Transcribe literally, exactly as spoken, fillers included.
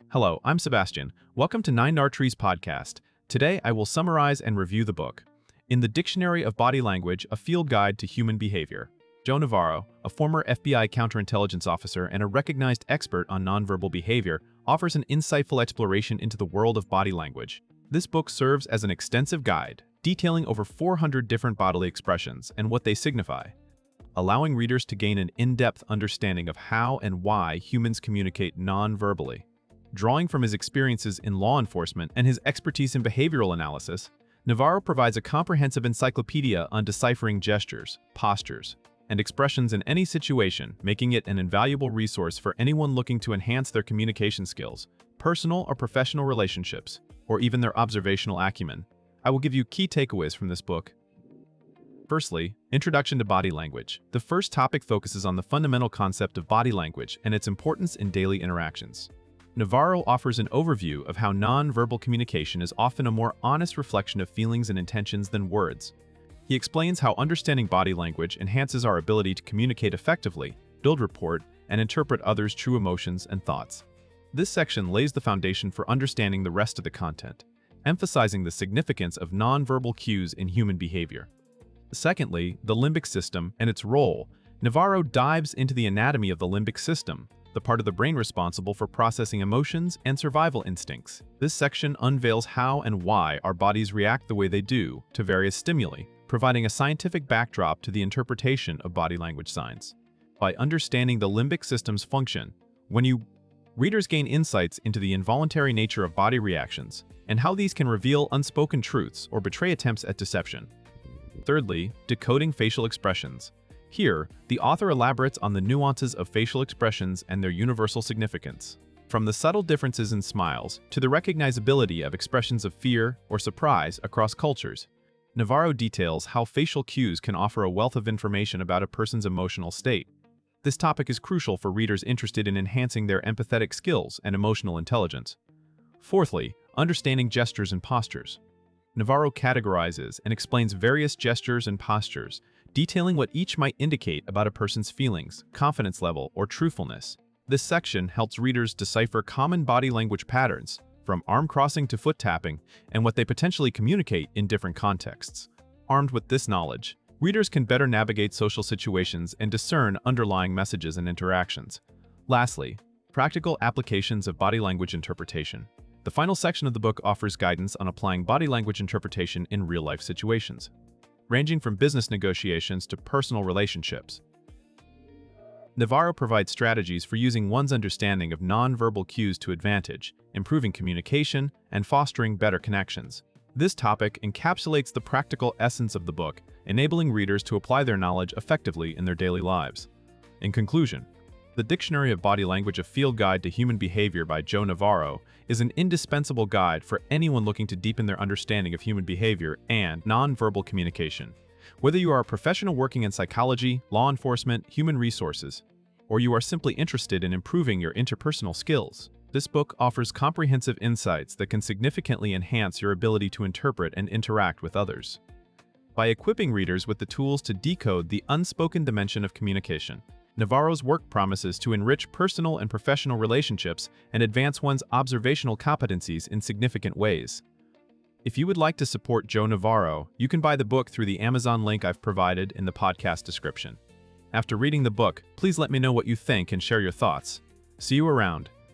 Hello, I'm Sebastian. Welcome to Nine Nartrees podcast. Today, I will summarize and review the book, In the Dictionary of Body Language, A Field Guide to Human Behavior. Joe Navarro, a former F B I counterintelligence officer and a recognized expert on nonverbal behavior, offers an insightful exploration into the world of body language. This book serves as an extensive guide, detailing over four hundred different bodily expressions and what they signify, allowing readers to gain an in-depth understanding of how and why humans communicate non-verbally. Drawing from his experiences in law enforcement and his expertise in behavioral analysis, Navarro provides a comprehensive encyclopedia on deciphering gestures, postures, and expressions in any situation, making it an invaluable resource for anyone looking to enhance their communication skills, personal or professional relationships, or even their observational acumen. I will give you key takeaways from this book. Firstly, Introduction to Body Language. The first topic focuses on the fundamental concept of body language and its importance in daily interactions. Navarro offers an overview of how non-verbal communication is often a more honest reflection of feelings and intentions than words. He explains how understanding body language enhances our ability to communicate effectively, build rapport, and interpret others' true emotions and thoughts. This section lays the foundation for understanding the rest of the content, emphasizing the significance of non-verbal cues in human behavior. Secondly, the limbic system and its role. Navarro dives into the anatomy of the limbic system, the part of the brain responsible for processing emotions and survival instincts. This section unveils how and why our bodies react the way they do to various stimuli, providing a scientific backdrop to the interpretation of body language signs. By understanding the limbic system's function, when you readers gain insights into the involuntary nature of body reactions and how these can reveal unspoken truths or betray attempts at deception. Thirdly, decoding facial expressions. Here, the author elaborates on the nuances of facial expressions and their universal significance. From the subtle differences in smiles to the recognizability of expressions of fear or surprise across cultures, Navarro details how facial cues can offer a wealth of information about a person's emotional state. This topic is crucial for readers interested in enhancing their empathetic skills and emotional intelligence. Fourthly, understanding gestures and postures. Navarro categorizes and explains various gestures and postures, detailing what each might indicate about a person's feelings, confidence level, or truthfulness. This section helps readers decipher common body language patterns, from arm crossing to foot tapping, and what they potentially communicate in different contexts. Armed with this knowledge, readers can better navigate social situations and discern underlying messages and interactions. Lastly, practical applications of body language interpretation. The final section of the book offers guidance on applying body language interpretation in real-life situations, ranging from business negotiations to personal relationships. Navarro provides strategies for using one's understanding of non-verbal cues to advantage, improving communication and fostering better connections. This topic encapsulates the practical essence of the book, enabling readers to apply their knowledge effectively in their daily lives. In conclusion, The Dictionary of Body Language, A Field Guide to Human Behavior by Joe Navarro is an indispensable guide for anyone looking to deepen their understanding of human behavior and non-verbal communication. Whether you are a professional working in psychology, law enforcement, human resources, or you are simply interested in improving your interpersonal skills, this book offers comprehensive insights that can significantly enhance your ability to interpret and interact with others. By equipping readers with the tools to decode the unspoken dimension of communication, Navarro's work promises to enrich personal and professional relationships and advance one's observational competencies in significant ways. If you would like to support Joe Navarro, you can buy the book through the Amazon link I've provided in the podcast description. After reading the book, please let me know what you think and share your thoughts. See you around.